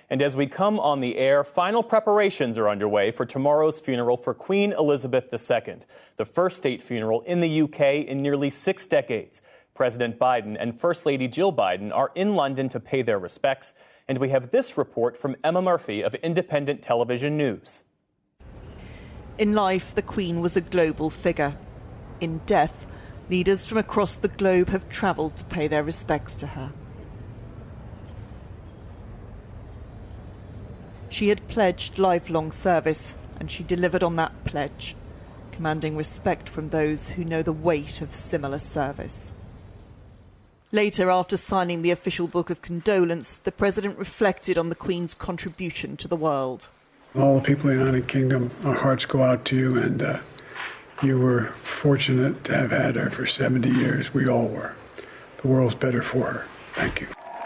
And as we come on the air, final preparations are underway for tomorrow's funeral for Queen Elizabeth II, the first state funeral in the UK in nearly 6 decades. President Biden and First Lady Jill Biden are in London to pay their respects. And we have this report from Emma Murphy of Independent Television News. In life, the Queen was a global figure. In death, leaders from across the globe have travelled to pay their respects to her. She had pledged lifelong service, and she delivered on that pledge, commanding respect from those who know the weight of similar service. Later, after signing the official book of condolence, the President reflected on the Queen's contribution to the world. All the people in the United Kingdom, our hearts go out to you, and you were fortunate to have had her for 70 years. We all were. The world's better for her. Thank you.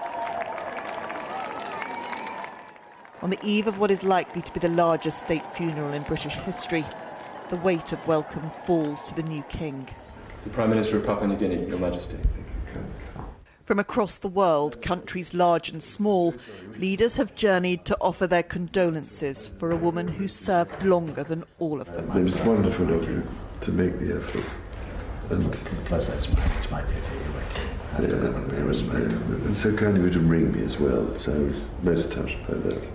On the eve of what is likely to be the largest state funeral in British history, the weight of welcome falls to the new king. The Prime Minister of Papua New Guinea, Your Majesty. From across the world, countries large and small, leaders have journeyed to offer their condolences for a woman who served longer than all of them. It was wonderful of you to make the effort. And it's my duty. And so kind of you to ring me as well, so I was most touched by that.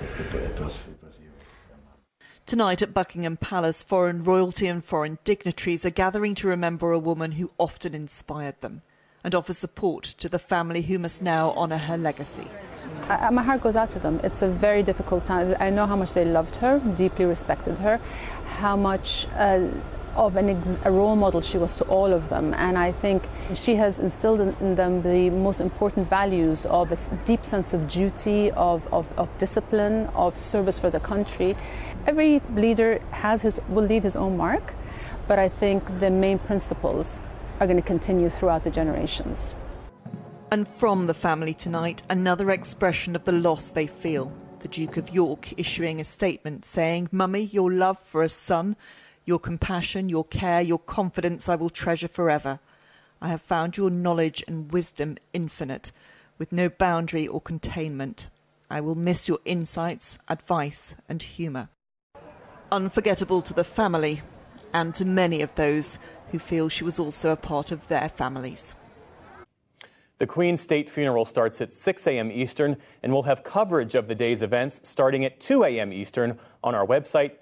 Tonight at Buckingham Palace, foreign royalty and foreign dignitaries are gathering to remember a woman who often inspired them and offer support to the family who must now honour her legacy. My heart goes out to them. It's a very difficult time. I know how much they loved her, deeply respected her, how much of a role model she was to all of them, and I think she has instilled in them the most important values of a deep sense of duty, of discipline, of service for the country. Every leader will leave his own mark, but I think the main principles are going to continue throughout the generations. And from the family tonight, another expression of the loss they feel. The Duke of York issuing a statement saying, "Mummy, your love for a son, your compassion, your care, your confidence I will treasure forever. I have found your knowledge and wisdom infinite, with no boundary or containment. I will miss your insights, advice and humour." Unforgettable to the family and to many of those who feel she was also a part of their families. The Queen's state funeral starts at 6 a.m. Eastern, and we'll have coverage of the day's events starting at 2 a.m. Eastern on our website,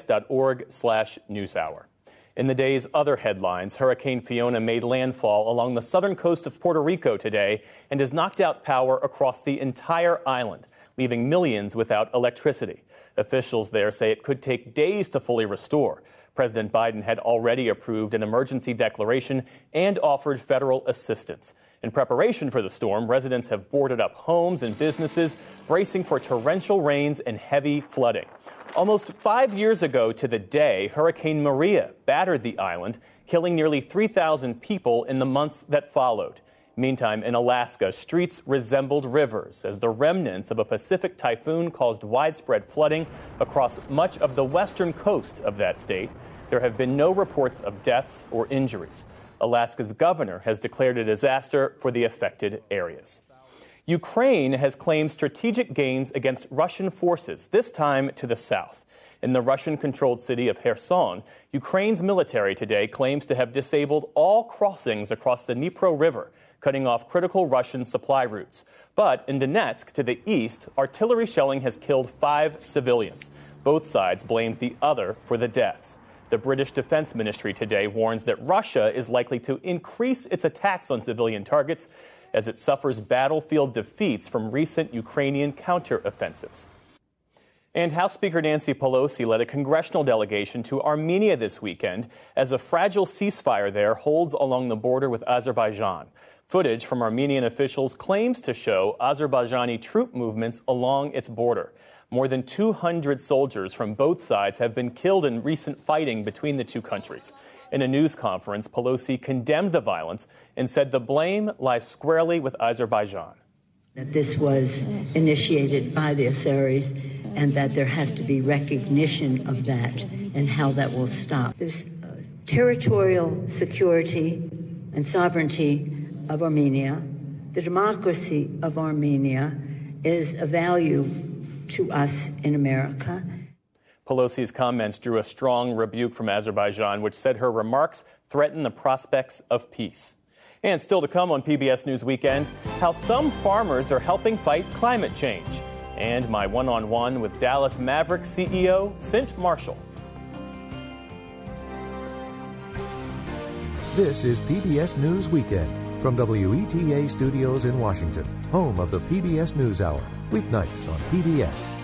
pbs.org/newshour. In the day's other headlines, Hurricane Fiona made landfall along the southern coast of Puerto Rico today and has knocked out power across the entire island, leaving millions without electricity. Officials there say it could take days to fully restore. President Biden had already approved an emergency declaration and offered federal assistance. In preparation for the storm, residents have boarded up homes and businesses, bracing for torrential rains and heavy flooding. Almost 5 years ago to the day, Hurricane Maria battered the island, killing nearly 3,000 people in the months that followed. Meantime, in Alaska, streets resembled rivers as the remnants of a Pacific typhoon caused widespread flooding across much of the western coast of that state. There have been no reports of deaths or injuries. Alaska's governor has declared a disaster for the affected areas. Ukraine has claimed strategic gains against Russian forces, this time to the south. In the Russian-controlled city of Kherson, Ukraine's military today claims to have disabled all crossings across the Dnipro River, cutting off critical Russian supply routes. But in Donetsk, to the east, artillery shelling has killed 5 civilians. Both sides blamed the other for the deaths. The British Defense Ministry today warns that Russia is likely to increase its attacks on civilian targets as it suffers battlefield defeats from recent Ukrainian counteroffensives. And House Speaker Nancy Pelosi led a congressional delegation to Armenia this weekend as a fragile ceasefire there holds along the border with Azerbaijan. Footage from Armenian officials claims to show Azerbaijani troop movements along its border. More than 200 soldiers from both sides have been killed in recent fighting between the two countries. In a news conference, Pelosi condemned the violence and said the blame lies squarely with Azerbaijan. That this was initiated by the Azeris and that there has to be recognition of that and how that will stop. This territorial security and sovereignty of Armenia, the democracy of Armenia, is a value to us in America. Pelosi's comments drew a strong rebuke from Azerbaijan, which said her remarks threaten the prospects of peace. And still to come on PBS News Weekend, how some farmers are helping fight climate change. And my one-on-one with Dallas Mavericks CEO, Cint Marshall. This is PBS News Weekend from WETA Studios in Washington, home of the PBS NewsHour, weeknights on PBS.